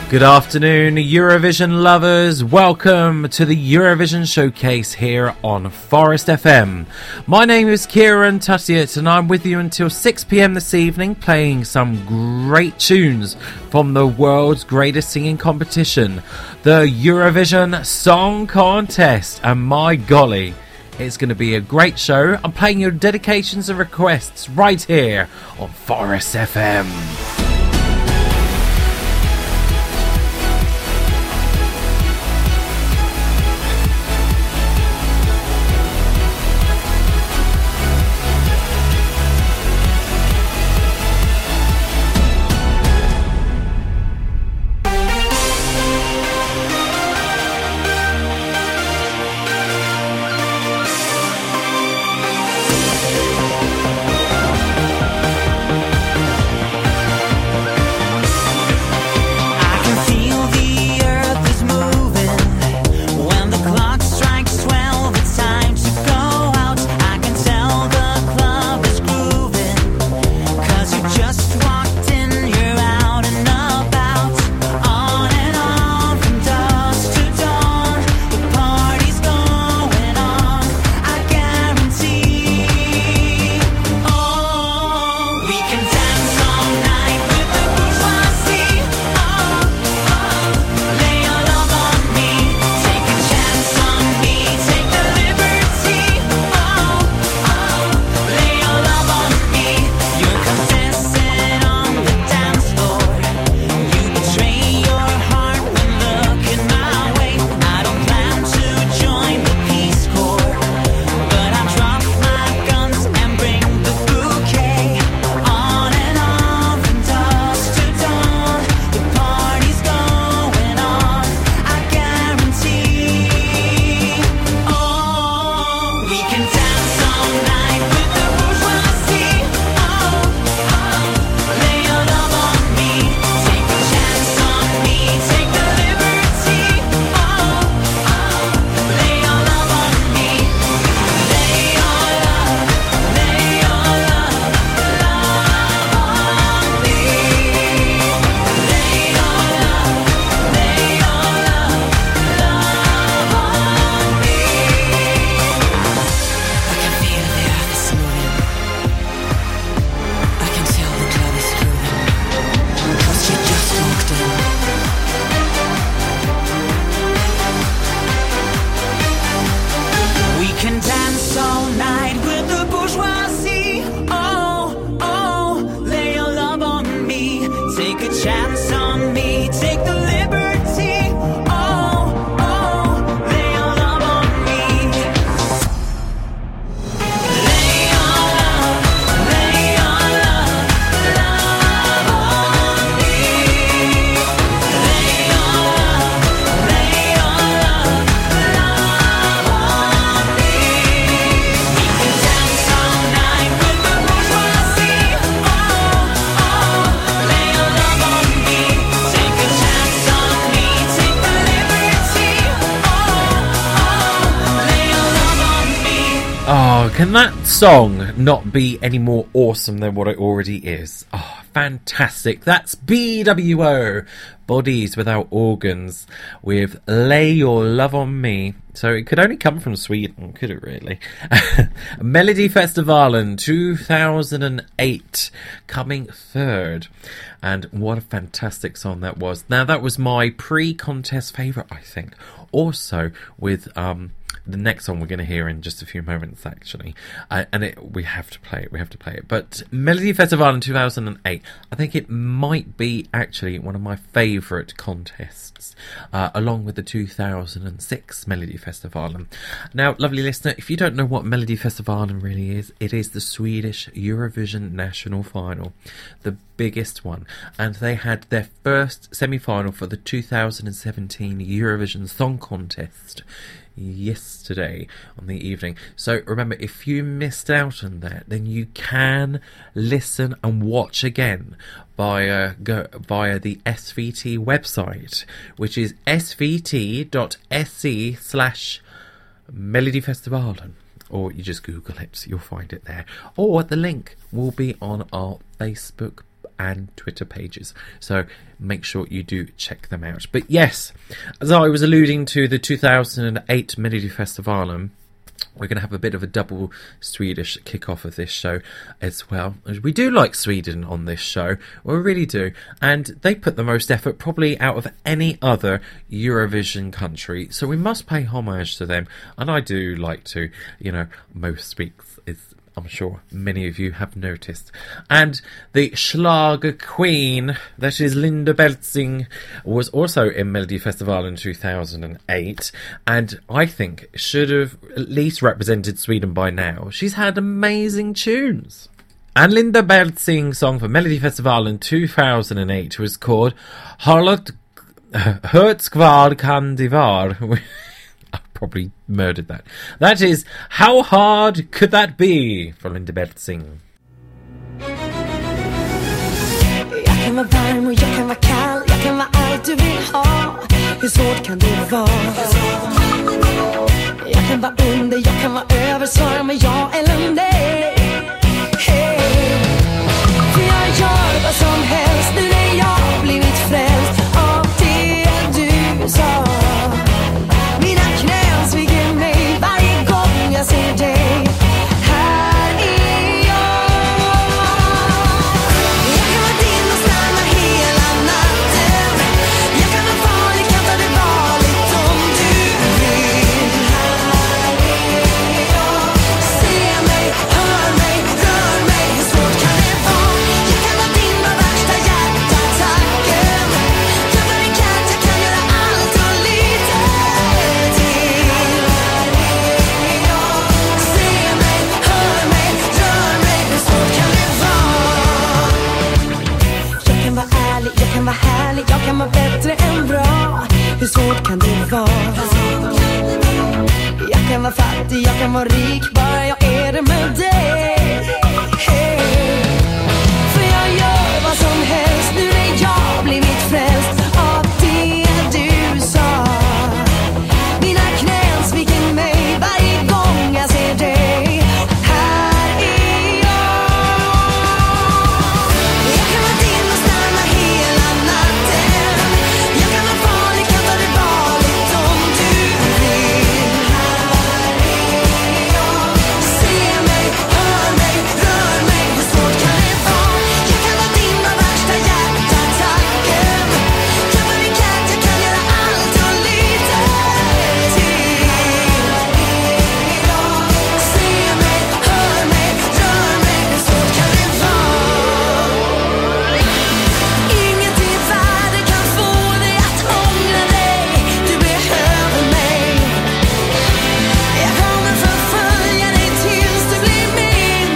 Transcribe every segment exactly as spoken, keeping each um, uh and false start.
Good afternoon, Eurovision lovers. Welcome to the Eurovision Showcase here on Forest F M. My name is Kieran Tuttiett and I'm with you until six p m this evening, playing some great tunes from the world's greatest singing competition, the Eurovision Song Contest. And my golly, it's going to be a great show. I'm playing your dedications and requests right here on Forest F M. Can that song not be any more awesome than what it already is? Oh, fantastic. That's B W O, Bodies Without Organs, with Lay Your Love on Me. So it could only come from Sweden, could it really? Melodifestivalen two thousand eight, coming third. And what a fantastic song that was. Now, that was my pre-contest favourite, I think. Also, with um, the next song we're going to hear in just a few moments, actually. Uh, and it, we have to play it, we have to play it. But Melodifestivalen two thousand eight, I think it might be actually one of my favourite contests, uh, along with the two thousand six Melodifestivalen. Now, lovely listener, if you don't know what Melodifestivalen really is, it is the Swedish Eurovision National Final, the biggest one. And they had their first semi-final for the two thousand seventeen Eurovision Song Contest yesterday on the evening. So remember, if you missed out on that, then you can listen and watch again via go via the S V T website, which is svt.se slash Melodifestivalen, or you just Google it, you'll find it there, or the link will be on our Facebook and Twitter pages. So make sure you do check them out. But yes, as I was alluding to the two thousand eight Melodifestivalen, we're going to have a bit of a double Swedish kick-off of this show as well. We do like Sweden on this show. We really do. And they put the most effort probably out of any other Eurovision country. So we must pay homage to them. And I do like to, you know, most weeks is... I'm sure many of you have noticed. And the Schlager Queen, that is Linda Beltzing, was also in Melodifestivalen in two thousand eight, and I think should have at least represented Sweden by now. She's had amazing tunes. And Linda Beltzing's song for Melodifestivalen two thousand eight was called Harlot Hurtskvar kan det var. Probably murdered that. That is How Hard Could That Be for Linda Beltzing. Jag kan vara varm och jag kan vara kall, jag kan vara allt du vill ha. Hur svårt kan det vara? Jag kan vara under, jag kan vara över, svara med ja eller nej. Hey. För jag gör vad som helst nu när jag blivit frälst av det du sa. Jag ser dig, här är jag. Jag kan vara din och stanna hela natten. Jag kan vara farlig, kan ta det varligt om du vill. Här är jag. Se mig, hör mig, rör mig. Hur svårt kan det vara? Jag kan vara din och värsta hjärtattacken. Jag var en katt, jag kan göra allt och lite till. Jag kan vara härlig, jag kan vara bättre än bra. Hur svårt kan det vara? Jag kan vara fattig, jag kan vara rik, bara jag är det med dig. Hey. För jag gör vad som helst nu när jag blivit frälst av det du sa. Mina knän sviker mig varje gång jag ser dig. Här är jag. Jag kan vara din och stanna hela natten. Jag kan vara farlig, kan ta det varligt om du vill. Här är jag. Se mig, hör mig, rör mig. Hur svårt kan det vara? Jag kan vara din och värsta hjärtattacken. Jag var en katt, jag kan göra allt och lite till. Se mig, hör mig, rör mig. Hur svårt kan det vara? Inget i världen kan få dig att ångra dig. Du behöver mig. Jag kommer förfölja dig tills du blir min.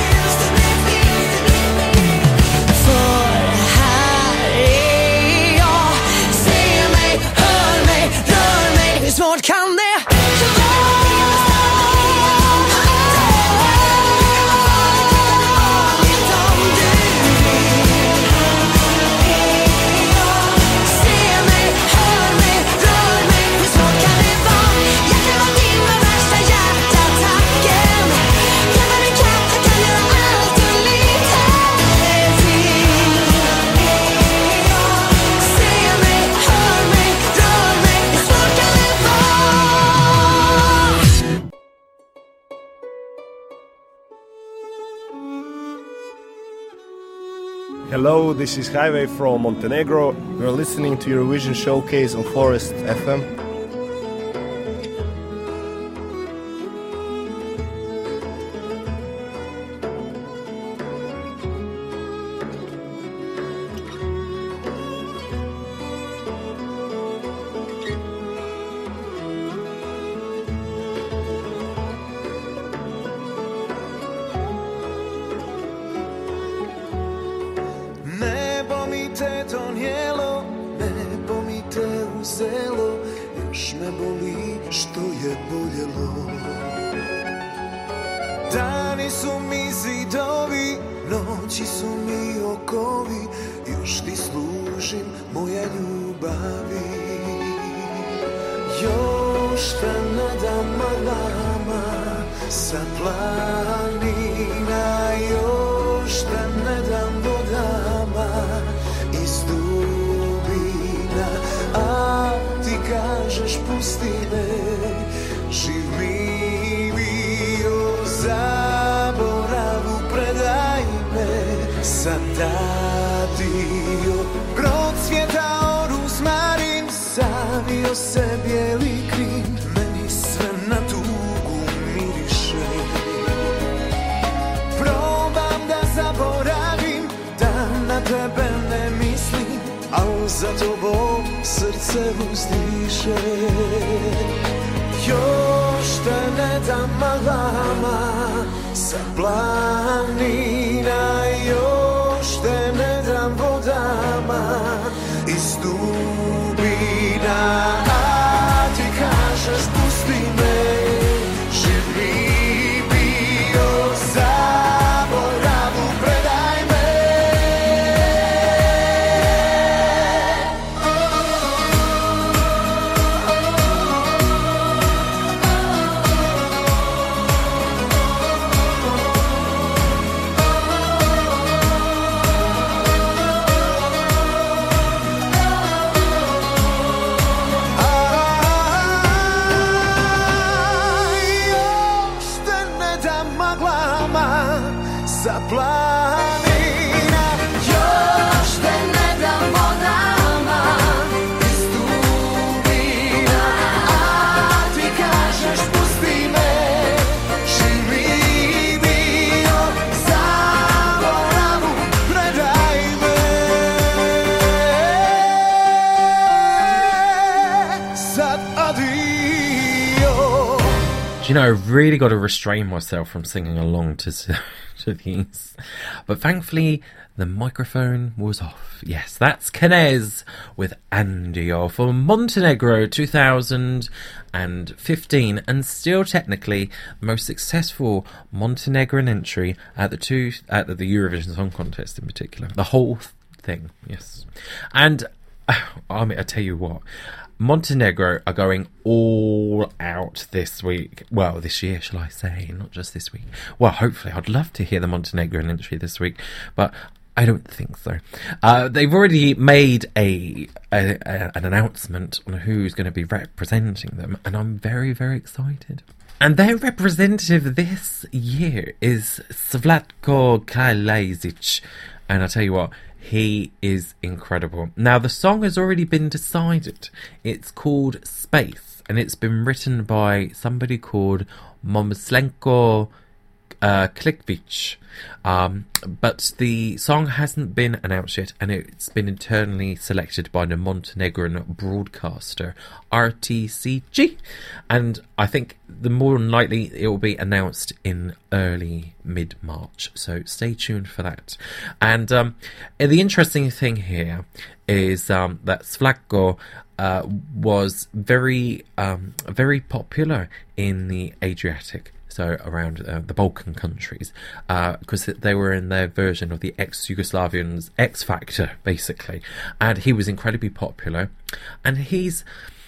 För här är jag. Se mig, hör mig, rör mig. Hur svårt kan det Hello, this is Highway from Montenegro. You're listening to Eurovision Showcase on Forest F M. Dani su mi zidovi, noći su mi okovi, još ti služim moja ljubavi. Još te ne dam vama sa planina, još te ne dam vodama sad radio. Procvjetao ruzmarin, savio se bijeli krin, meni sve na tugu miriše. Probam da zaboravim, da na tebe ne mislim, al za tobom srce uzdiše. Još te ne dam malama sa planina, još te ne dam vodama iz dubina, a ti kažeš pusti me, živ mi bio, zaboravu predaj me. Sa planina, još te ne dam vodama iz dubina, a ti kažeš pusti me, živ mi bio, zaboravu predaj me. Sad adio. Do you know, I really got to restrain myself from singing along to to these, but thankfully the microphone was off. Yes, that's Kenez with Andio for Montenegro two thousand fifteen, and still technically the most successful Montenegrin entry at the two at the Eurovision Song Contest in particular. The whole thing, yes. And I mean, I tell you what, Montenegro are going all out this week. Well, this year, shall I say, not just this week. Well, hopefully, I'd love to hear the Montenegrin entry this week, but I don't think so. Uh, they've already made a, a, a an announcement on who's going to be representing them, and I'm very, very excited. And their representative this year is Slavko Kalajic, and I tell you what, he is incredible. Now, the song has already been decided. It's called Space, and it's been written by somebody called Momslenko uh, Klikvic. Um, but the song hasn't been announced yet, and it's been internally selected by the Montenegrin broadcaster R T C G. And I think the more than likely it will be announced in early mid-March. So stay tuned for that. And um, the interesting thing here is um, that Slavko uh, was very, um, very popular in the Adriatic. So around uh, the Balkan countries, because uh, they were in their version of the ex-Yugoslavians' X Factor, basically. And he was incredibly popular. And he's,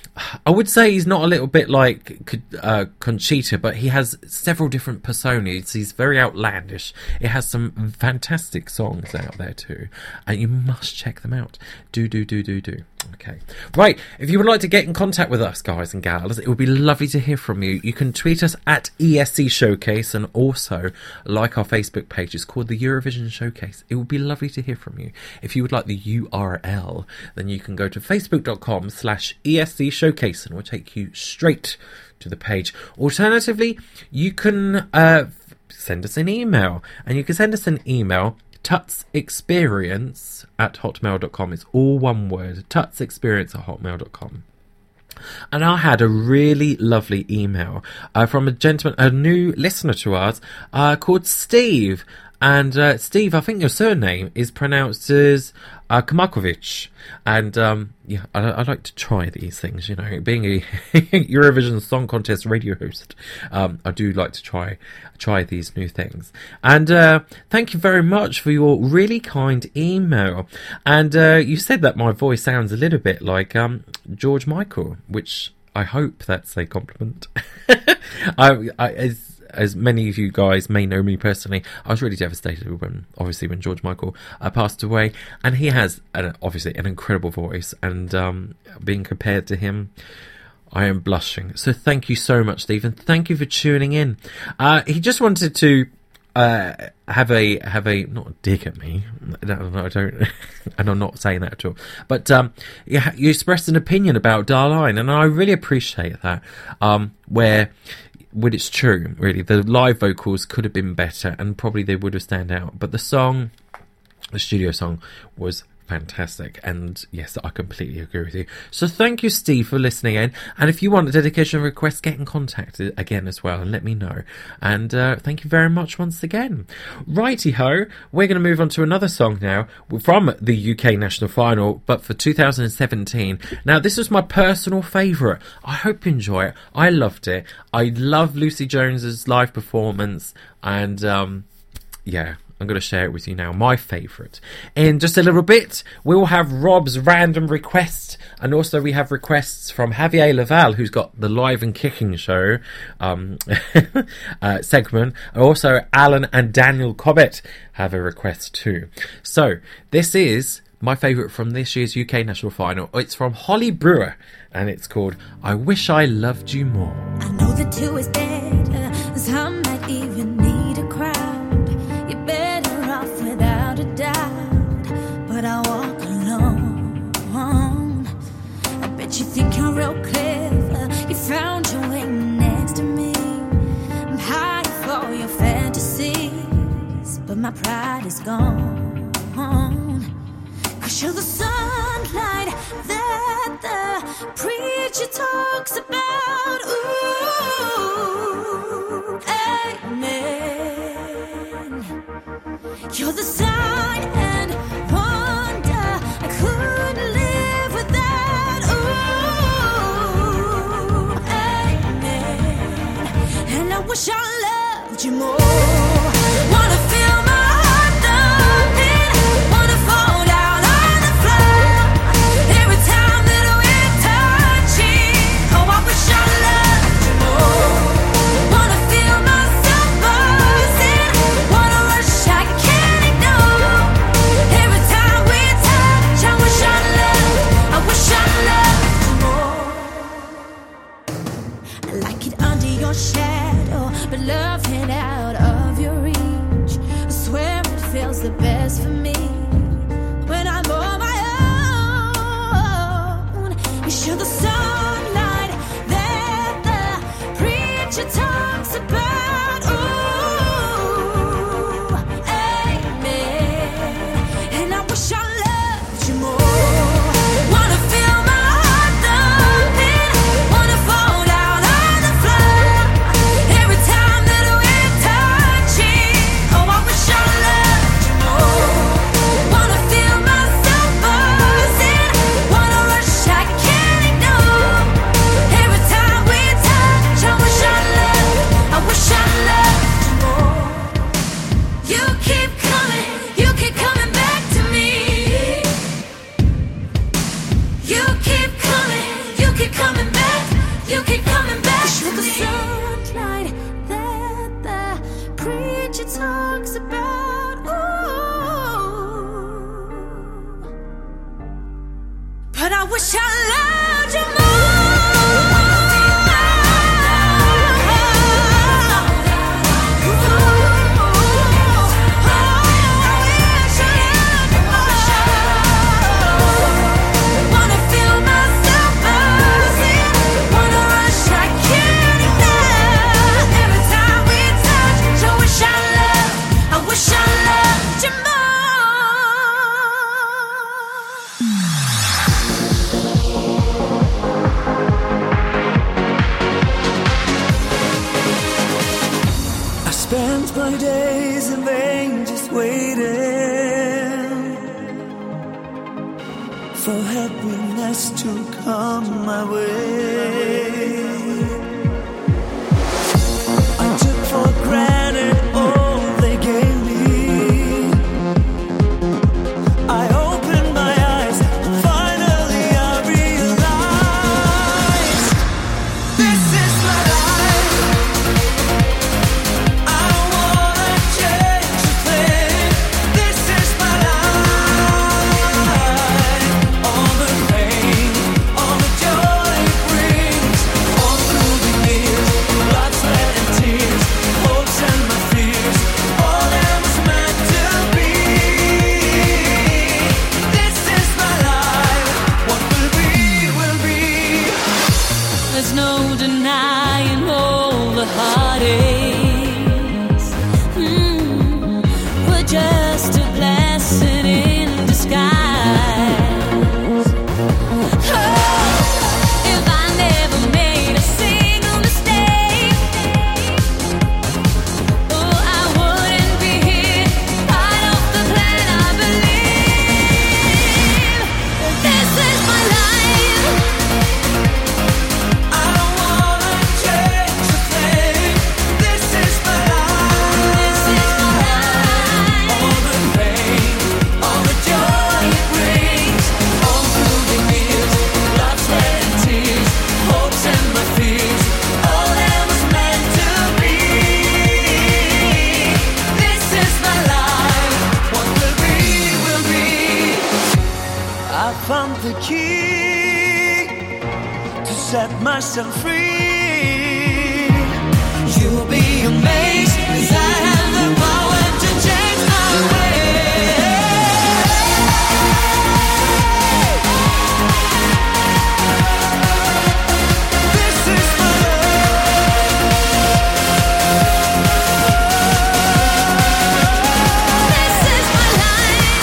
I would say he's not a little bit like uh, Conchita, but he has several different personas. He's very outlandish. It has some fantastic songs out there too. And you must check them out. Do, do, do, do, do. Okay. Right. If you would like to get in contact with us, guys and gals, it would be lovely to hear from you. You can tweet us at E S C Showcase, and also like our Facebook page. It's called the Eurovision Showcase. It would be lovely to hear from you. If you would like the U R L, then you can go to facebook.com slash ESC Showcase, and we'll take you straight to the page. Alternatively, you can uh, send us an email, and you can send us an email tutsexperience at hotmail dot com. It's all one word, tutsexperience at hotmail dot com. And I had a really lovely email uh, from a gentleman, a new listener to us, uh, called Steve. And uh, Steve, I think your surname is pronounced as uh, Kamakovic. And um, yeah, I, I like to try these things, you know. Being a Eurovision Song Contest radio host, um, I do like to try try these new things. And uh, thank you very much for your really kind email. And uh, you said that my voice sounds a little bit like um, George Michael, which I hope that's a compliment. I, I, as, as many of you guys may know me personally, I was really devastated when, obviously, when George Michael uh, passed away, and he has an, obviously an incredible voice, and um, being compared to him, I am blushing. So thank you so much, Stephen. Thank you for tuning in. Uh, he just wanted to uh, have a have a not a dig at me. No, no, I don't, and I'm not saying that at all. But um, you, you expressed an opinion about Darlene, and I really appreciate that. Um, where, when it's true, really, the live vocals could have been better, and probably they would have stand out. But the song, the studio song, was fantastic, and yes, I completely agree with you. So thank you, Steve, for listening in, and if you want a dedication request, get in contact again as well and let me know. And uh, thank you very much once again. Righty ho, we're going to move on to another song now from the U K national final, but for two thousand seventeen. Now, this was my personal favourite. I hope you enjoy it. I loved it. I love Lucy Jones's live performance, and um yeah, I'm going to share it with you now, my favourite. In just a little bit, we will have Rob's random request, and also we have requests from Javier Laval, who's got the Live and Kicking show um, uh, segment. And also, Alan and Daniel Cobbett have a request too. So, this is my favourite from this year's U K national final. It's from Holly Brewer, and it's called I Wish I Loved You More. I know the two is better, some might even need a crowd. Without a doubt, but I walk alone. I bet you think you're real clever. You found your way next to me. I'm high for your fantasies, but my pride is gone. Cause you're the sunlight that the preacher talks about. Ooh, amen. You're the sign and wonder I couldn't live without. Ooh, amen. And I wish I loved you more. Wanna feel my heart thumping, wanna fall down on the floor every time that we're touching. Oh, I wish I loved you more. Wanna feel myself buzzing, wanna rush, I can't ignore every time we touch. I wish I loved, I wish I loved you more. I like it under your shadow, but love it out of your reach. I swear it feels the best for me when I'm on my own. You show the sunlight that the preacher talks about. Ooh, amen. And I wish I loved you more. Wanna feel my heart thumping, wanna fall down on the floor every time that we're touching. Oh, I wish I loved you more. Wanna feel myself buzzing, wanna rush, I can't ignore every time we touch. I wish I loved, I wish I loved you more. You keep coming, you keep coming back to me. You keep coming, you keep coming back, you keep coming back to me. The sunlight that the preacher talks about. Ooh, but I wish I loved you more. Wanna feel myself buzzing, wanna rush, I can't ignore every time we touch. So wish I loved, I wish I loved you more. I spent my days in vain just waiting for happiness to come my way. I took for granted all they gave me. I opened my eyes, finally I realized this is my life. I don't wanna change a thing. This is my life. All the pain, all the joy it brings, all through the years, blood, sweat and tears, hopes and the key to set myself free. You'll be amazed, 'cause I have the power to change my way. This is my This is my life.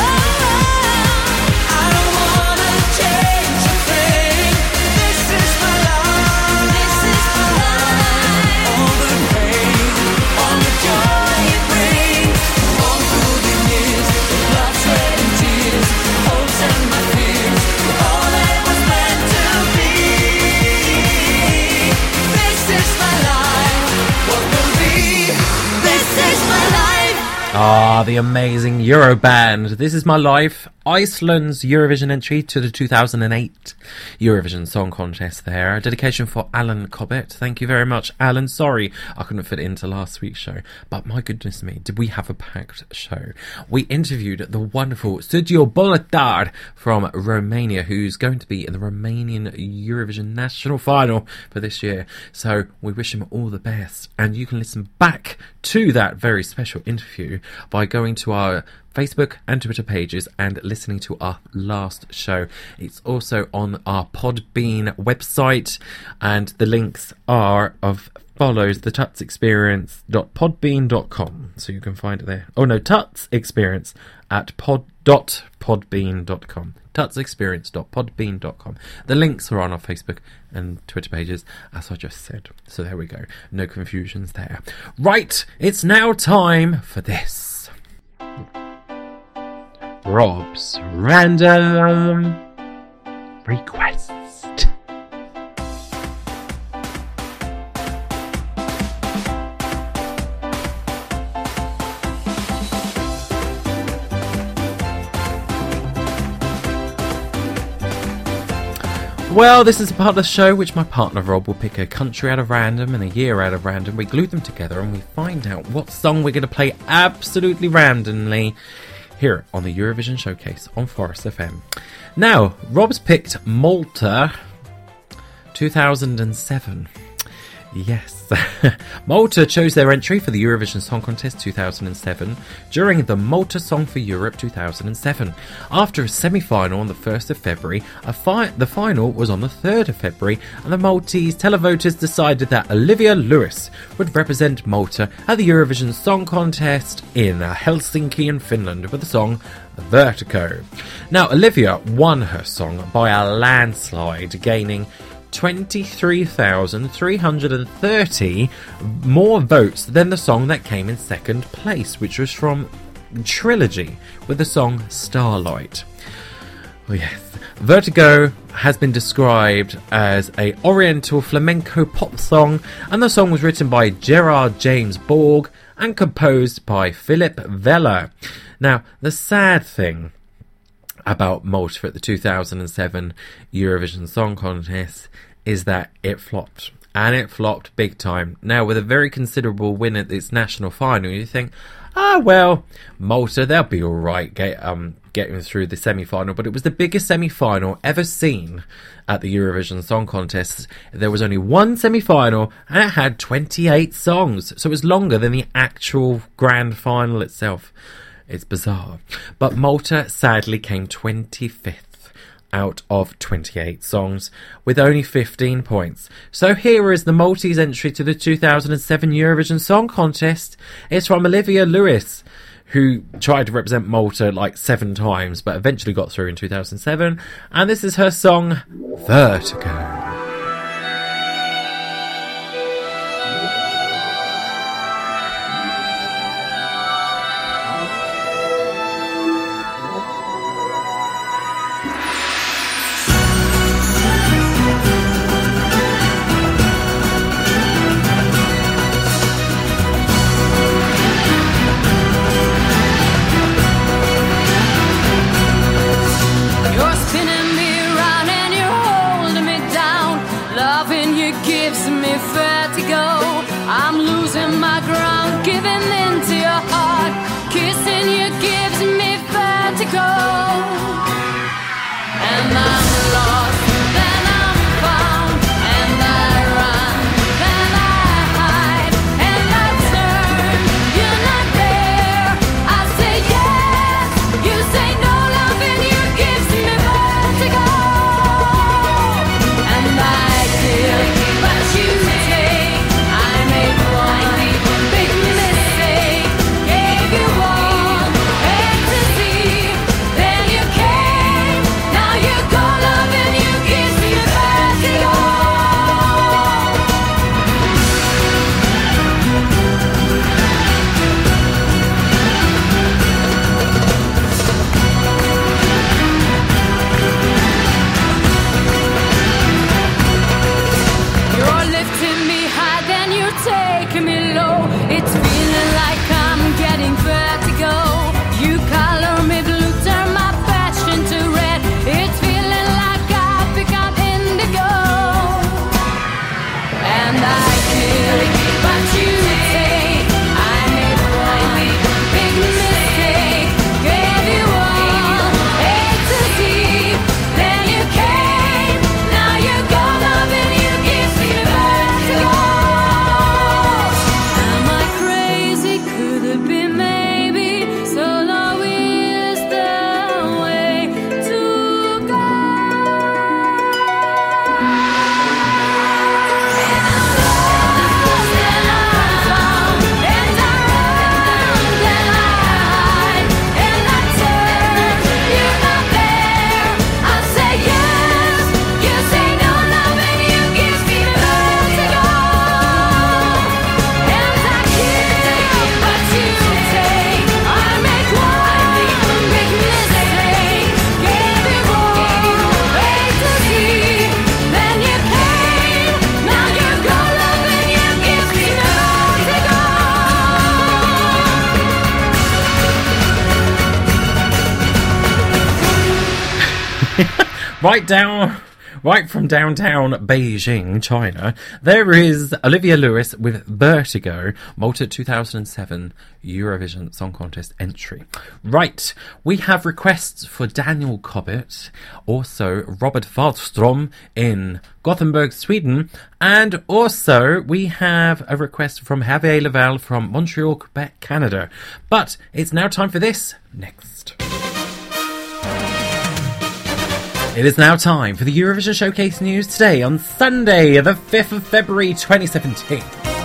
I don't wanna change a thing. This is my life. This is my life. All the pain, all the joy it brings, all through the years, the blood, sweat and tears, hopes and my fears, all that was meant to be. This is my life. What will be? This is my life. Ah, the amazing Euroband. This is my life. Iceland's Eurovision entry to the two thousand eight Eurovision Song Contest there. A dedication for Alan Cobbett. Thank you very much, Alan. Sorry I couldn't fit it into last week's show, but my goodness me, did we have a packed show. We interviewed the wonderful Sergio Bolatar from Romania, who's going to be in the Romanian Eurovision National Final for this year. So we wish him all the best. And you can listen back to that very special interview by going to our Facebook and Twitter pages and listening to our last show. It's also on our Podbean website, and the links are of follows the tuts experience dot podbean dot com, so you can find it there. Oh no, Tuts Experience at pod dot podbean dot com. tuts experience dot podbean dot com. The links are on our Facebook and Twitter pages, as I just said. So there we go. No confusions there. Right, it's now time for this. Rob's Random Request. Well, this is a part of the show which my partner Rob will pick a country out of random and a year out of random. We glue them together and we find out what song we're going to play absolutely randomly here on the Eurovision Showcase on Forest F M. Now, Rob's picked Malta two thousand seven. Yes. Malta chose their entry for the Eurovision Song Contest two thousand seven during the Malta Song for Europe two thousand seven. After a semi-final on the first of February, a fi- the final was on the third of February, and the Maltese televoters decided that Olivia Lewis would represent Malta at the Eurovision Song Contest in Helsinki in Finland with the song Vertigo. Now, Olivia won her song by a landslide, gaining twenty-three thousand three hundred thirty more votes than the song that came in second place, which was from Trilogy with the song Starlight. Oh yes, Vertigo has been described as a oriental flamenco pop song, and the song was written by Gerard James Borg and composed by Philip Vella. Now, the sad thing about Malta at the two thousand seven Eurovision Song Contest is that it flopped, and it flopped big time. Now, with a very considerable win at its national final, you think, ah, well, Malta, they'll be all right get, um, getting through the semi-final, but it was the biggest semi-final ever seen at the Eurovision Song Contest. There was only one semi-final, and it had twenty-eight songs, so it was longer than the actual grand final itself. It's bizarre. But Malta sadly came twenty-fifth out of twenty-eight songs with only fifteen points. So here is the Maltese entry to the two thousand seven Eurovision Song Contest. It's from Olivia Lewis, who tried to represent Malta like seven times but eventually got through in two thousand seven. And this is her song Vertigo. You're spinning me round and you're holding me down. Right down, right from downtown Beijing, China, there is Olivia Lewis with Vertigo, Malta two thousand seven Eurovision Song Contest entry. Right, we have requests for Daniel Cobbett, also Robert Wallström in Gothenburg, Sweden, and also we have a request from Javier Laval from Montreal, Quebec, Canada. But it's now time for this next. It is now time for the Eurovision Showcase news today on Sunday, the fifth of February twenty seventeen.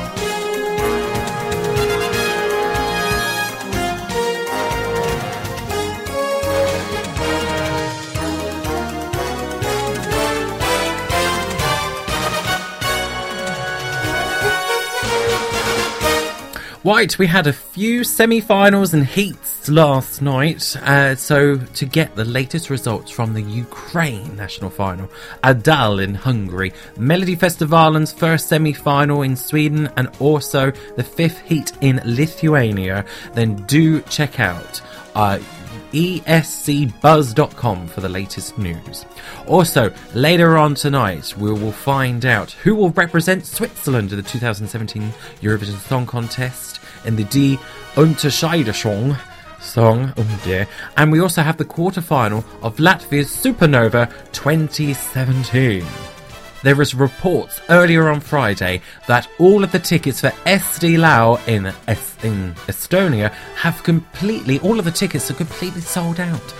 Right, we had a few semi-finals and heats last night, uh, so to get the latest results from the Ukraine national final, Adal in Hungary, Melody Festivalen's first semi-final in Sweden, and also the fifth heat in Lithuania, then do check out uh, E S C buzz dot com for the latest news. Also, later on tonight, we will find out who will represent Switzerland in the two thousand seventeen Eurovision Song Contest in the Die Unterscheidung song, oh dear. And we also have the quarterfinal of Latvia's Supernova twenty seventeen. There was reports earlier on Friday that all of the tickets for Eesti Laul in, es- in Estonia have completely, all of the tickets are completely sold out.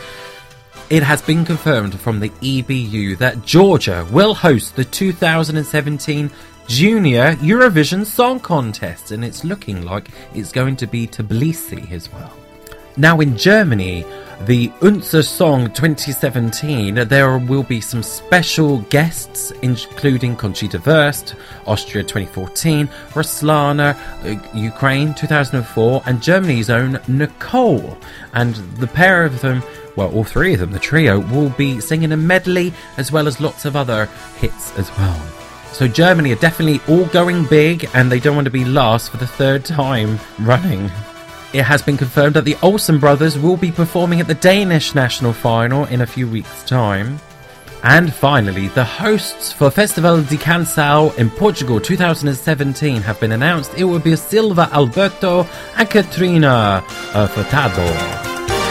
It has been confirmed from the E B U that Georgia will host the two thousand seventeen Junior Eurovision Song Contest, and it's looking like it's going to be Tbilisi as well. Now in Germany, the Unser Song twenty seventeen, there will be some special guests, including Conchita Wurst, Austria twenty fourteen, Ruslana, uh, Ukraine two thousand four, and Germany's own Nicole. And the pair of them, well, all three of them, the trio, will be singing a medley as well as lots of other hits as well. So Germany are definitely all going big, and they don't want to be last for the third time running. It has been confirmed that the Olsen brothers will be performing at the Danish national final in a few weeks' time. And finally, the hosts for Festival de Canção in Portugal two thousand seventeen have been announced. It will be Silva Alberto and Katrina uh, Furtado.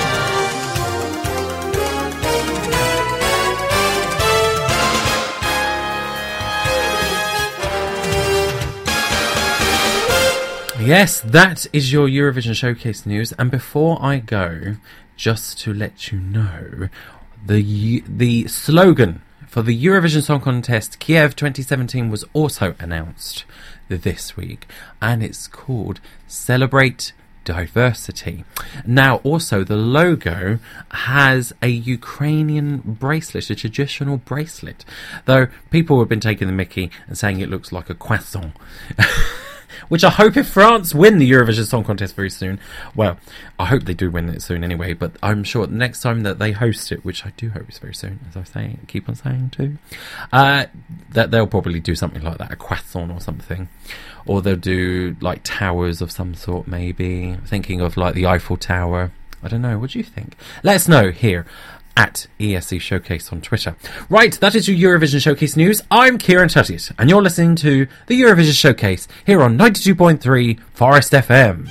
Yes, that is your Eurovision Showcase news. And before I go, just to let you know, the the slogan for the Eurovision Song Contest Kiev twenty seventeen was also announced this week, and it's called Celebrate Diversity. Now, also, the logo has a Ukrainian bracelet, a traditional bracelet, though people have been taking the mickey and saying it looks like a croissant. Which I hope if France win the Eurovision Song Contest very soon, well, I hope they do win it soon anyway, but I'm sure the next time that they host it, which I do hope is very soon, as I say, keep on saying too, uh, that they'll probably do something like that, a croissant or something. Or they'll do, like, towers of some sort, maybe. Thinking of, like, the Eiffel Tower. I don't know, what do you think? Let us know here at E S C Showcase on Twitter. Right, that is your Eurovision Showcase news. I'm Kieran Tuttiett, and you're listening to the Eurovision Showcase here on ninety-two point three Forest F M.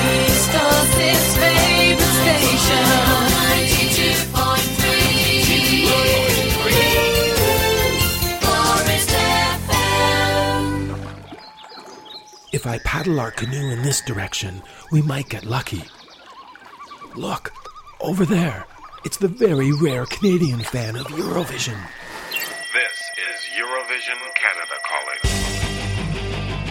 If I paddle our canoe in this direction, we might get lucky. Look, over there. It's the very rare Canadian fan of Eurovision. This is Eurovision Canada calling.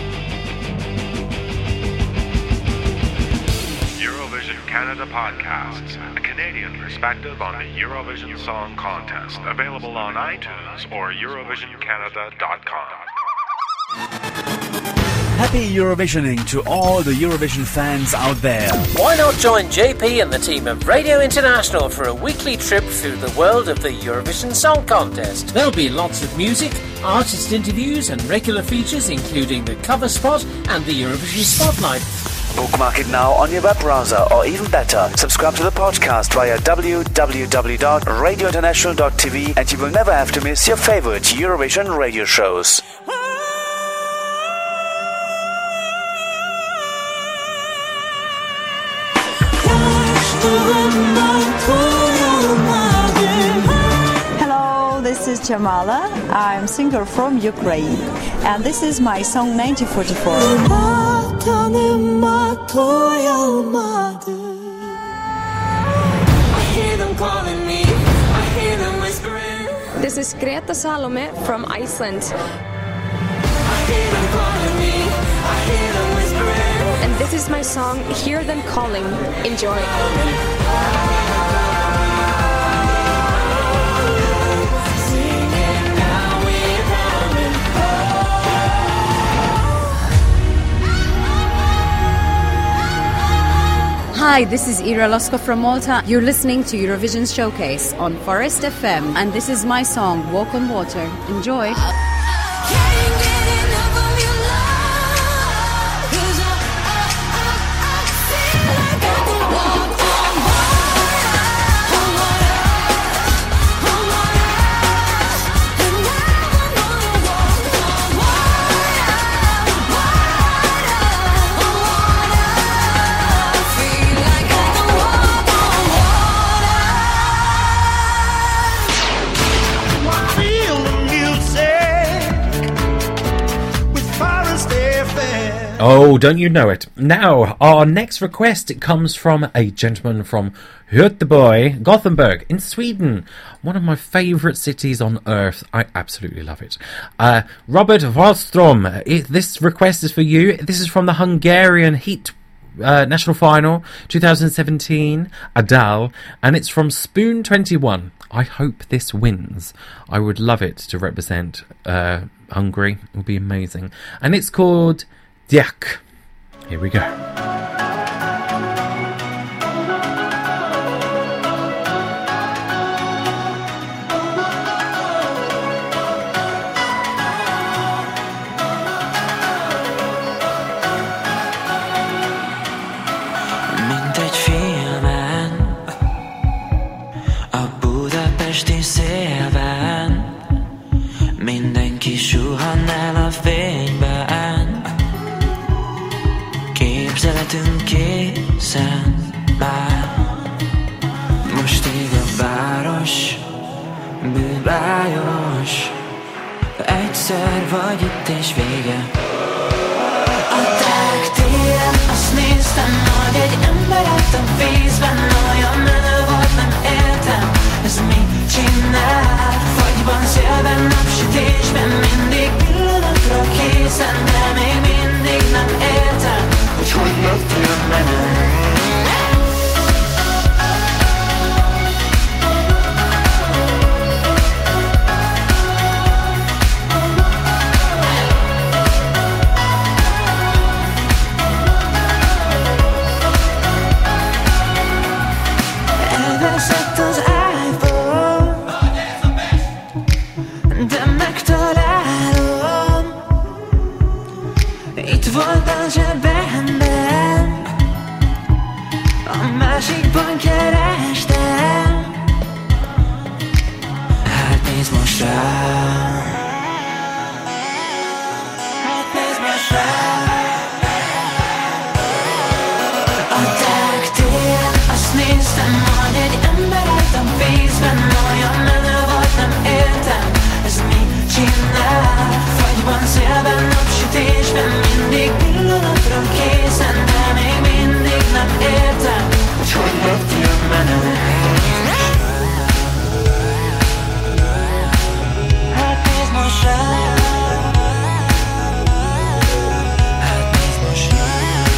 Eurovision Canada Podcasts, a Canadian perspective on the Eurovision Song Contest, available on iTunes or Eurovision Canada dot com. Happy Eurovisioning to all the Eurovision fans out there. Why not join J P and the team of Radio International for a weekly trip through the world of the Eurovision Song Contest? There'll be lots of music, artist interviews and regular features including the cover spot and the Eurovision Spotlight. Bookmark it now on your web browser, or even better, subscribe to the podcast via w w w dot radio international dot t v, and you will never have to miss your favorite Eurovision radio shows. Hello, this is Jamala. I'm singer from Ukraine, and this is my song nineteen forty-four. This is Greta Salome from Iceland. And this is my song, Hear Them Calling. Enjoy. Hi, this is Ira Losko from Malta. You're listening to Eurovision Showcase on Forest F M, and this is my song, Walk on Water. Enjoy. Oh, don't you know it? Now, our next request, it comes from a gentleman from Göteborg, Gothenburg, in Sweden. One of my favourite cities on earth. I absolutely love it. Uh, Robert Wallström, it, this request is for you. This is from the Hungarian Heat uh, National Final twenty seventeen, Adal, and it's from Spoon twenty-one. I hope this wins. I would love it to represent uh, Hungary. It would be amazing. And it's called Diak. Here we go. Mint egy filmen, a budapesti szélben, mindenki suhan el a fényben. Képzeletünk készen már. Most ég a város, bűbájos. Egyszer vagy itt és vége. A tágtéren azt néztem, hogy egy ember állt a vízben. Olyan menő volt, nem értem, ez mit csinál. Fagyban, szélben, napsütésben, mindig pillanatra készen. De még mindig nem értem, hogy hogy lettél menő. Elveszett az iPhone, de megtalálom. Itt volt a zsebemben, a másikban kerestem. Hát nézd most rám, hát nézd most rám. A tágtéren azt néztem, hogy egy ember állt a vízben. Olyan menő volt, nem értem, ez mit csinál. Fagyban, szélben, napsütésben, mindig pillanatra készen. De még mindig nem értem, hogy hogy lettél menő. Hát nézd most rá. Hát nézd most rá.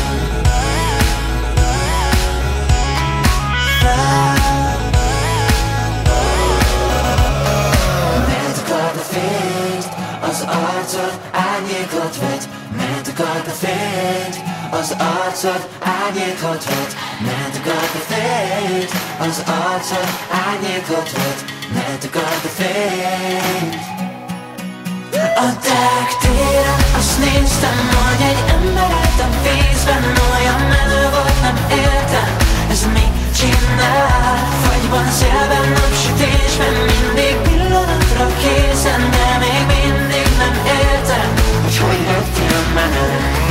Megtakart a fényt, az arcod árnyékot vet. Megtakart a fényt, az arcod árnyékot vet. Megtakart a fényt, az arcod árnyékot vet. Megtakart a fényt. A tektéren, azt néztem, hogy egy ember által vízben olyan menő volt, nem értem, ez mit csinál? Fagyban, szélben, napsütésben, mindig pillanatra készen, de még mindig nem értem, hogy hogy lettél menő.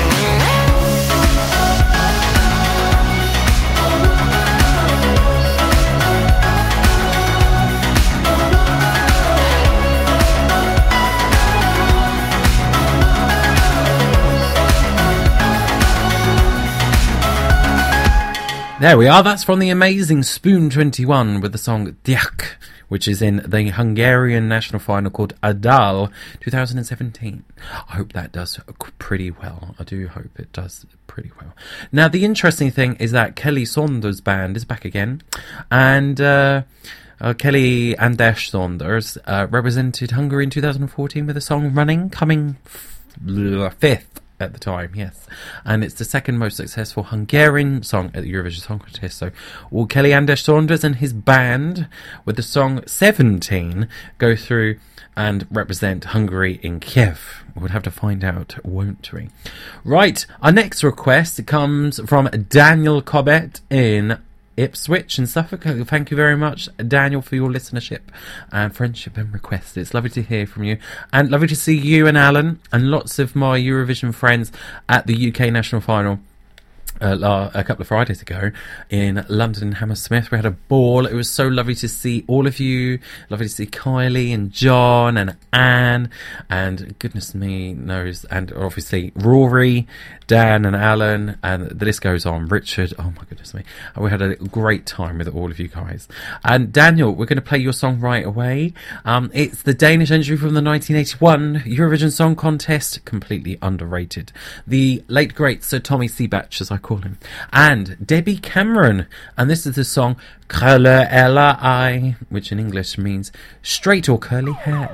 There we are, that's from the amazing Spoon twenty-one with the song Diak, which is in the Hungarian national final called Adal twenty seventeen. I hope that does pretty well. I do hope it does pretty well. Now, the interesting thing is that Kelly Saunders' band is back again, and uh, uh, Kelly Anders Saunders uh, represented Hungary in two thousand fourteen with the song Running, coming f- fifth. At the time, yes. And it's the second most successful Hungarian song at the Eurovision Song Contest. So will Kelly Anders Saunders and his band with the song seventeen go through and represent Hungary in Kiev? We'll have to find out, won't we? Right, our next request comes from Daniel Cobbett in Ipswich in Suffolk. Thank you very much, Daniel, for your listenership and friendship and requests. It's lovely to hear from you, and lovely to see you and Alan and lots of my Eurovision friends at the U K national final Uh, la- a couple of Fridays ago in London and Hammersmith. We had a ball. It was so lovely to see all of you. Lovely to see Kylie and John and Anne and goodness me knows, and obviously Rory, Dan and Alan, and the list goes on. Richard, oh my goodness me. We had a great time with all of you guys. And Daniel, we're going to play your song right away. Um, it's the Danish entry from the nineteen eighty-one Eurovision Song Contest, completely underrated. The late great Sir Tommy Sebatch, as I call him, and Debbie Cameron, and this is the song Krøller eller ej, which in English means straight or curly hair.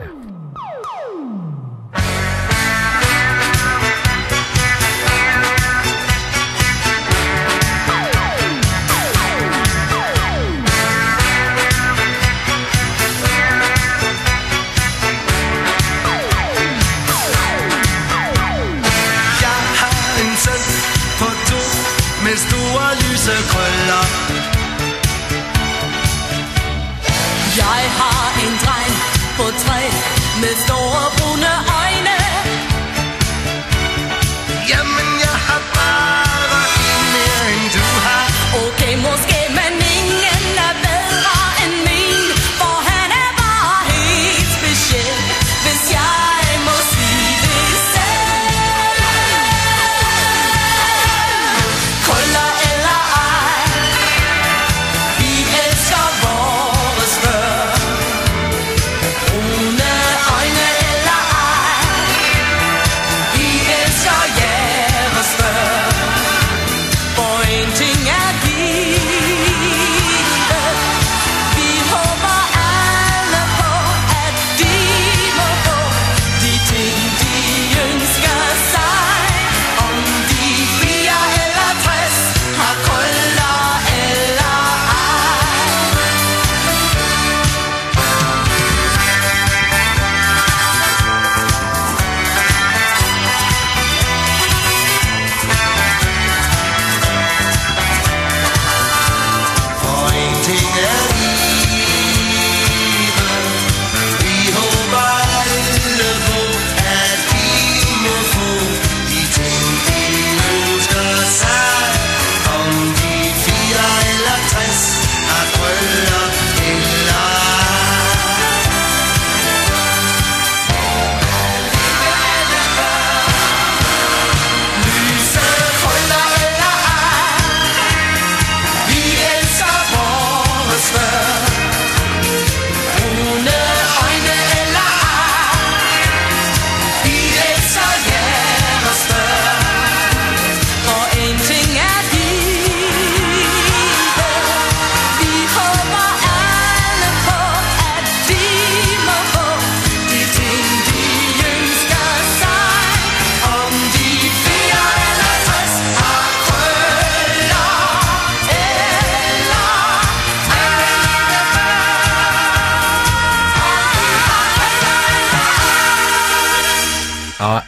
Med store lyse krøller. Jeg har en dreng på tre med store brune øjne. Jamen jeg har bare en mere end du har. Okay, måske, men ingen er bedre end min, for han er bare helt speciel, hvis jeg må sige det selv. Krøller eller ej, vi elsker vores før. Brune øjne eller ej,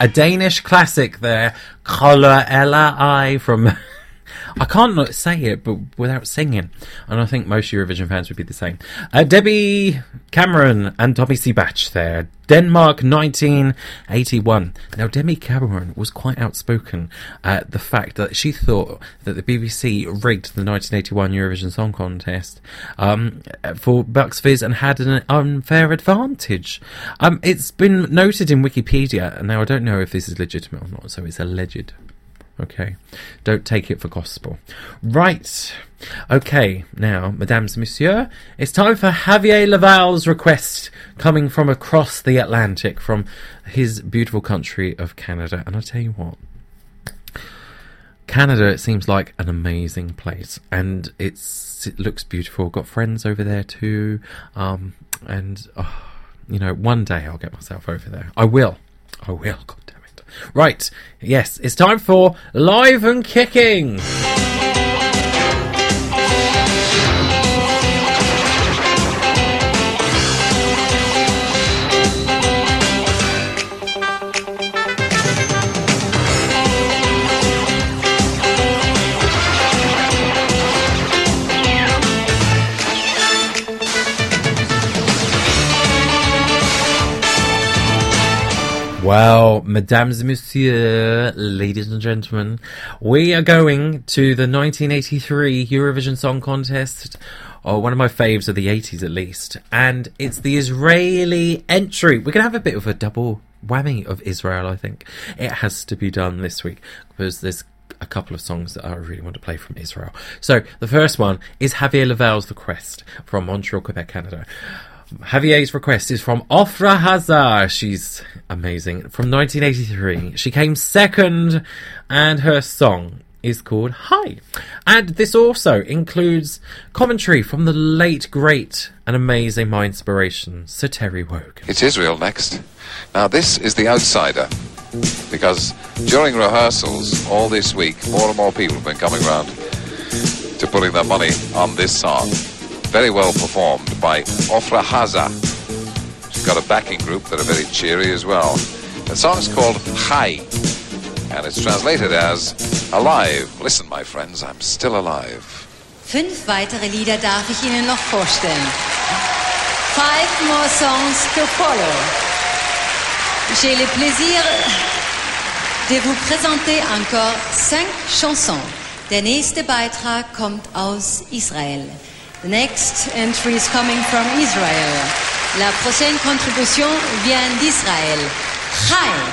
a Danish classic there. Kolla Ella I from... I can't not say it, but without singing. And I think most Eurovision fans would be the same. Uh, Debbie Cameron and Tommy Seebach there. Denmark nineteen eighty-one. Now, Debbie Cameron was quite outspoken at the fact that she thought that the B B C rigged the nineteen eighty-one Eurovision Song Contest um, for Bucks Fizz and had an unfair advantage. Um, it's been noted in Wikipedia, and now I don't know if this is legitimate or not, so it's alleged. Okay, don't take it for gospel. Right, okay, now, mesdames et messieurs, it's time for Javier Laval's request coming from across the Atlantic, from his beautiful country of Canada. And I tell you what, Canada, it seems like an amazing place, and it's it looks beautiful. Got friends over there too, um, and, oh, you know, one day I'll get myself over there. I will, I will, God damn it. Right, yes, it's time for Live and Kicking. Well, mesdames et messieurs, ladies and gentlemen, we are going to the nineteen eighty-three Eurovision Song Contest, or one of my faves of the eighties at least, and it's the Israeli entry. We're going to have a bit of a double whammy of Israel, I think. It has to be done this week, because there's a couple of songs that I really want to play from Israel. So, the first one is Javier Laval's The Quest from Montreal, Quebec, Canada. Javier's request is from Ofra Hazar. She's amazing. From nineteen eighty-three. She came second, and her song is called Hi. And this also includes commentary from the late, great, and amazing, my inspiration, Sir Terry Wogan. It's Israel next. Now, this is the outsider, because during rehearsals all this week, more and more people have been coming round to putting their money on this song. Very well performed by Ofra Hazar. She's got a backing group that are very cheery as well. The song's called Chai, and it's translated as Alive. Listen, my friends, I'm still alive. Fünf weitere Lieder darf ich Ihnen noch vorstellen. Five more songs to follow. J'ai le plaisir de vous présenter encore cinq chansons. Der nächste Beitrag kommt aus Israel. The next entry is coming from Israel. La prochaine contribution vient d'Israël. Chai.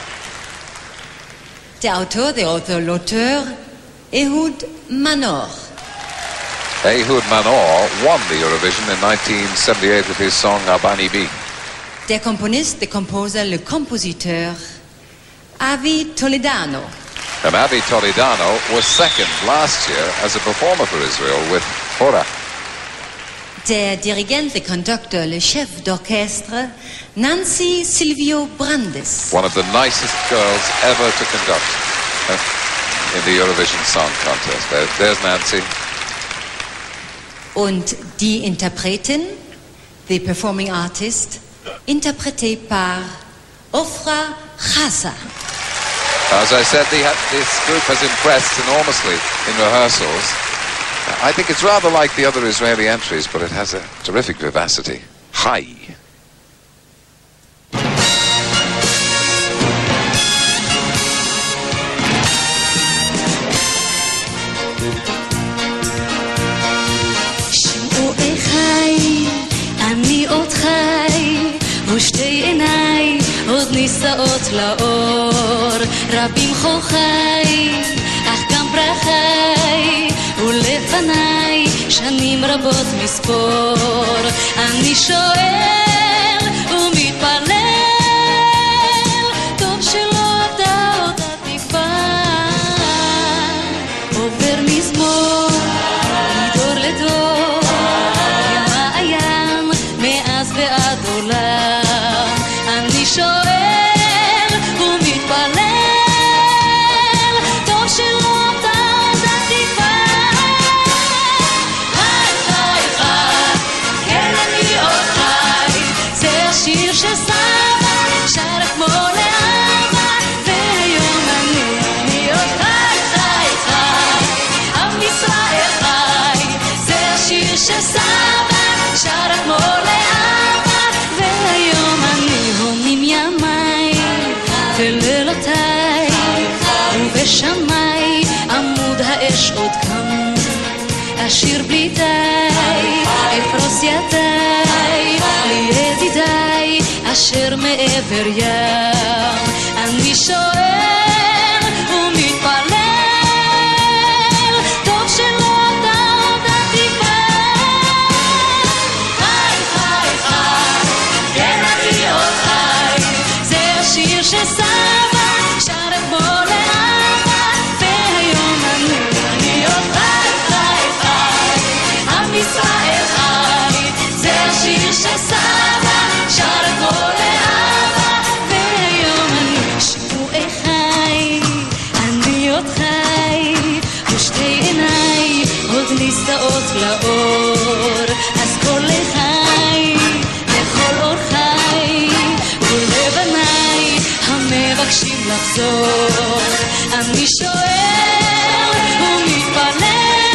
Der Autor, der Autor, l'auteur, Ehud Manor. Ehud Manor won the Eurovision in nineteen seventy-eight with his song Abani B. Der Komponist, der Composer, le compositeur, Avi Toledano. And Avi Toledano was second last year as a performer for Israel with Hora. Der Dirigent, the conductor, le chef d'orchestre, Nancy Silvio Brandes. One of the nicest girls ever to conduct uh, in the Eurovision Song Contest. There, there's Nancy. Und die Interpretin, the performing artist, interprétée par Ofra Hazar. As I said, the, this group has impressed enormously in rehearsals. I think it's rather like the other Israeli entries, but it has a terrific vivacity. Hi. שמעו אחי, אני עוד חי, ושתי עיניי עוד נישאות לאור. רבים חוכי, אך גם פרחי, ולפניי שנים רבות מספור. אני שואל ומתפלל, טוב שלא עבדה אותה תקווה. עובר מזמור מדור לדור, כמעיין מאז ועד עולם. אני שואל ומתפלל, טוב שלא עבדה אותה תקווה. חי חי חי, כן אני עוד חי, זה השיר ששם שסבא שר כמו לאבא, והיום אני הומים ימיי ולילותיי, ובשמי עמוד האש עוד קם, אשיר בלי די, אפרוס ידיי לידידיי אשר מעבר ים. אני שואל ומתפלל, טוב שלא דרדתי כבר. חי חי חי, כן אני עוד חי, זה השיר שסבא שר כמו לאבא, והיום אני אני עוד חי חי חי, עם ישראל חי, זה השיר שסבא שר כמו לאבא, והיום אני שירוי חי, אני עוד חי, ושתי עיניי עוד נסתעות לאור, אז כל לחי לכל אור חי, ולבניי המבקשים לחזור. אני שואל ומתפלל,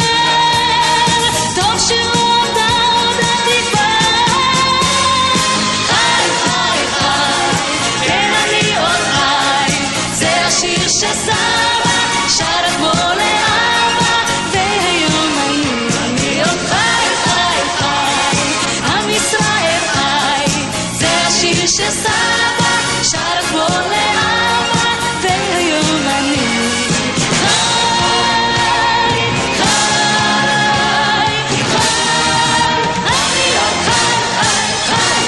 טוב שלא דרדתי כבר. חי חי חי, כן אני עוד חי, זה השיר שסבא שר כמו לאבא, והיום אני אני עוד חי חי חי, עם ישראל חי, זה השיר שסבא שר כמו לאבא, והיום אני חי חי חי, אני עוד חי חי חי.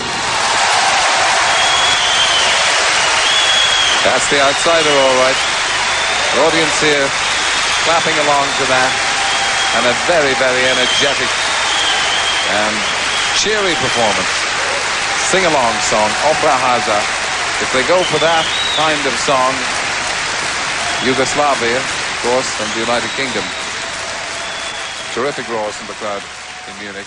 That's the outsider, all right. The audience here clapping along to that, and a very, very energetic and cheery performance. Sing-along song, Opera Haza. If they go for that kind of song, Yugoslavia, of course, and the United Kingdom. Terrific roars from the crowd in Munich.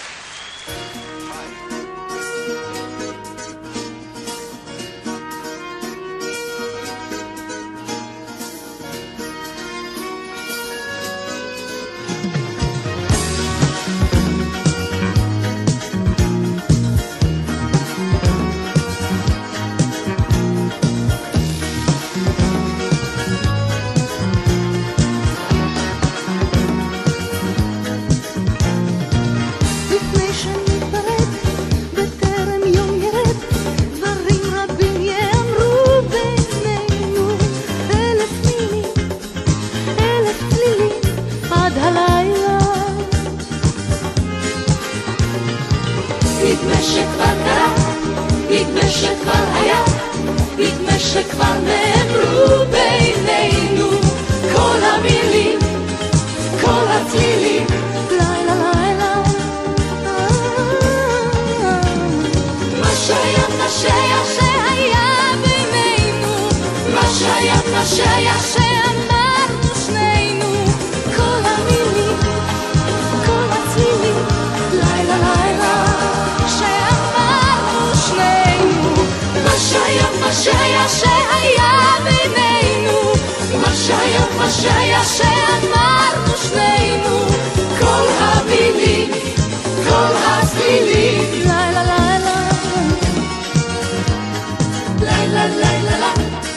לפני שניפרד, בטרם יום ירד, דברים רבים יאמרו בינינו. אלף מילים, אלף צלילים, עד הלילה. נדמה שכבר קרה, נדמה שכבר היה, נדמה שכבר נאמרו בינינו. כל המילים, כל הצלילים, לילה לילה. מה שהיה, מה שהיה, שהיה בינינו, מה שהיה, מה שהיה, שאמרנו שנינו. כל המילים, כל הצלילים, לילה לילה, שאמרנו שנינו. מה שהיה, מה שהיה, שהיה בינינו, מה שהיה, מה שהיה, שאמרנו שנינו. כל המילים, כל הצלילים, לילה לילה, לילה לילה,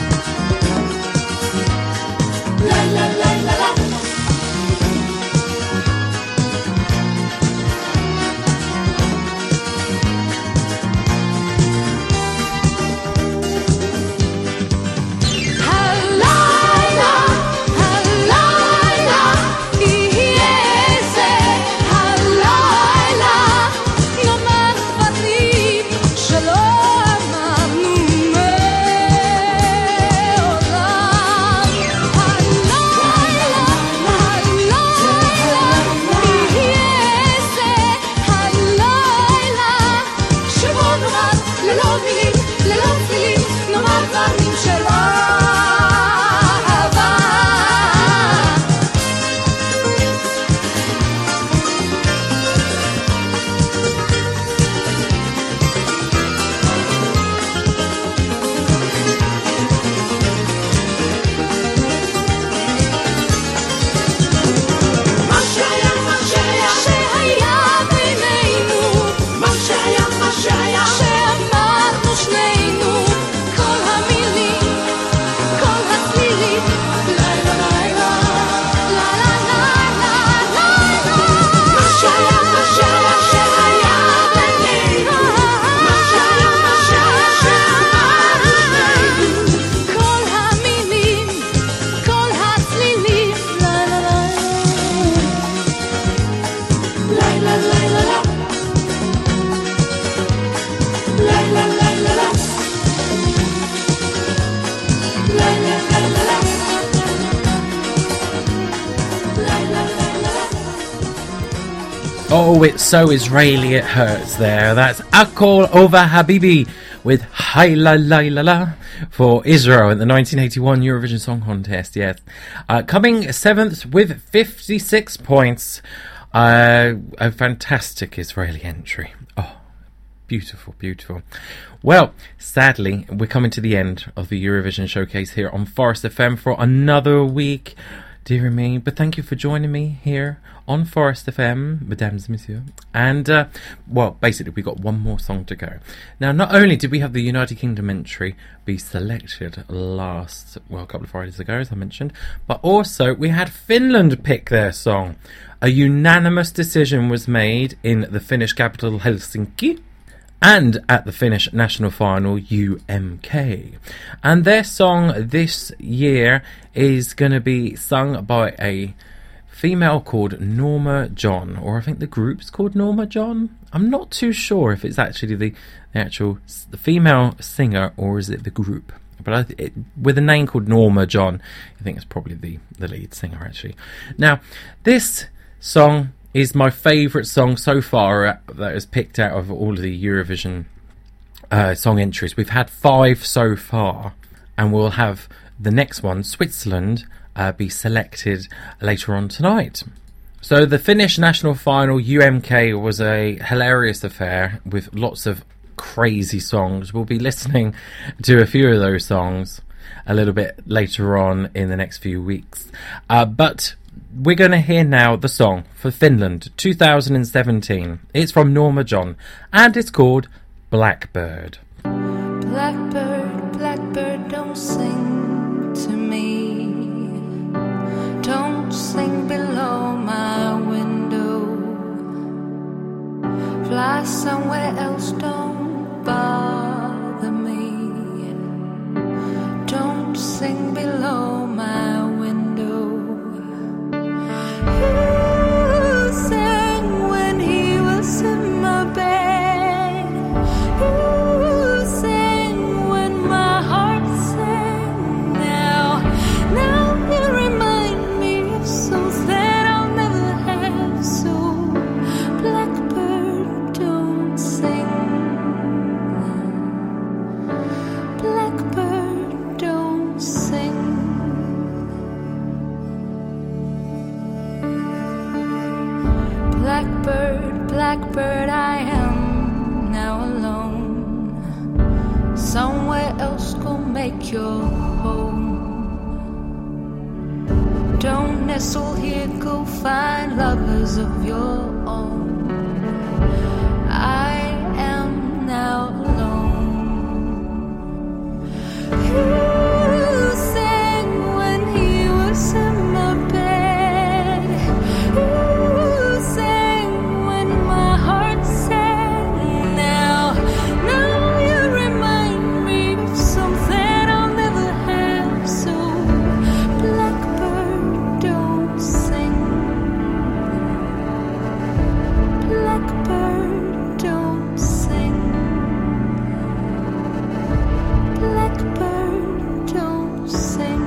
לילה לילה. הלילה, הלילה La la la la la. La la la la la. La la la la la. La la la la la. Oh, it's so Israeli it hurts there. That's Akol Over Habibi with Hi La La La La for Israel at the nineteen eighty-one Eurovision Song Contest, yes. Uh, coming seventh with fifty-six points. Uh, a fantastic Israeli entry. Oh, beautiful, beautiful. Well, sadly, we're coming to the end of the Eurovision Showcase here on Forest F M for another week. Dear me, but thank you for joining me here on Forest F M, mesdames et messieurs. And, uh, well, basically, we got one more song to go. Now, not only did we have the United Kingdom entry be selected last, well, a couple of Fridays ago, as I mentioned, but also we had Finland pick their song. A unanimous decision was made in the Finnish capital, Helsinki, and at the Finnish national final, U M K. And their song this year is going to be sung by a female called Norma John, or I think the group's called Norma John. I'm not too sure if it's actually the, the actual the female singer or is it the group. But I, it, with a name called Norma John, I think it's probably the, the lead singer, actually. Now, this song is my favourite song so far uh, that is picked out of all of the Eurovision uh, song entries. We've had five so far, and we'll have the next one, Switzerland, uh, be selected later on tonight. So the Finnish national final, U M K, was a hilarious affair with lots of crazy songs. We'll be listening to a few of those songs a little bit later on in the next few weeks. Uh, but we're going to hear now the song for Finland two thousand seventeen. It's from Norma John, and it's called Blackbird. Blackbird, blackbird, don't sing to me. Don't sing below my window. Fly somewhere else, don't bother me. Don't sing below my window. Who sang when he was in my bed? Who sang when my heart sang? Now, now you remind me of something I'll never have. So, blackbird, don't sing. Blackbird, don't sing. Blackbird, blackbird, I am now alone. Somewhere else go make your home. Don't nestle here, go find lovers of your own. I am now alone. Who sang when he was in my bed? Who sang when my heart sang? Now, now you remind me of something I'll never have. So, blackbird, don't sing. Blackbird, don't sing. Blackbird, don't sing.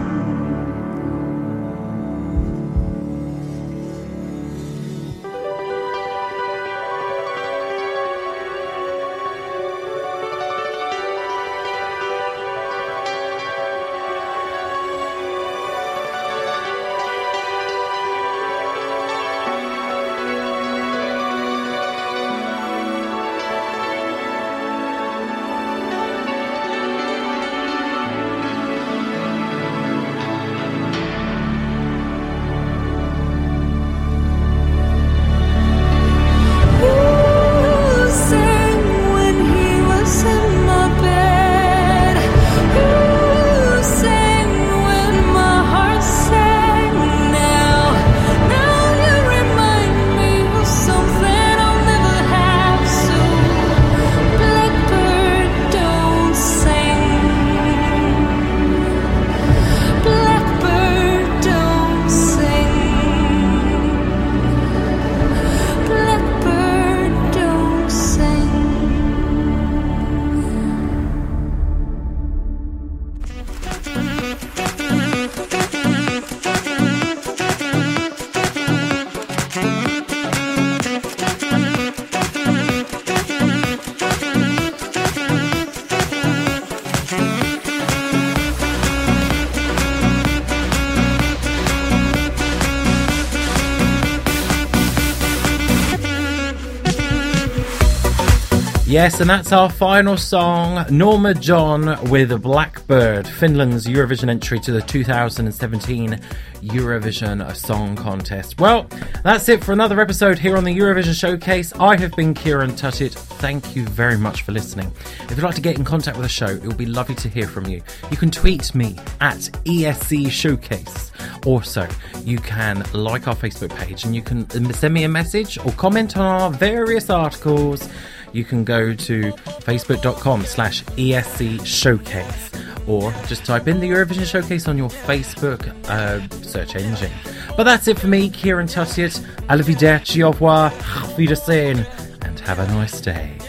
Yes, and that's our final song, Norma John with Blackbird, Finland's Eurovision entry to the two thousand seventeen Eurovision Song Contest. Well, that's it for another episode here on the Eurovision Showcase. I have been Kieran Tuttitt. Thank you very much for listening. If you'd like to get in contact with the show, it would be lovely to hear from you. You can tweet me at E S C Showcase. Also, you can like our Facebook page and you can send me a message or comment on our various articles. You can go to facebook.com slash ESC Showcase or just type in the Eurovision Showcase on your Facebook uh, search engine. But that's it for me, Kieran Tuttitt. Arrivederci, au revoir, auf Wiedersehen, and have a nice day.